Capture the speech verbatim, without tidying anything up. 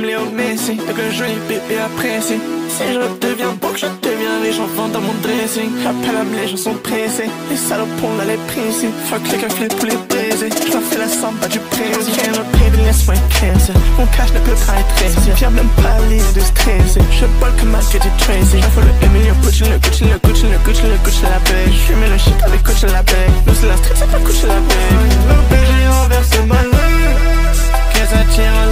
Léo Messi, dès que je vais bébé apprécié. Si je deviens beau, que je deviens riche, en vendant mon dressing. Appelle à mes gens sont pressés, les salopes on l'a les pris. Fuck les keufs, les poulets brisés, je leur fais la samba du président. Can't pay, laisse-moi cancer, mon cash ne peut pas être tracé. Viens même pas lire de stresser, je bol comme un Katy Tracy. J'en fous le Emilio Gucci, le Gucci, le Gucci, le Gucci, le Gucci, la paix. J'fume le shit avec Gucci la paix. Nous c'est la street, c'est pas Gucci la paix. Le P G renverse ma rue, qu'est-ce que ça tire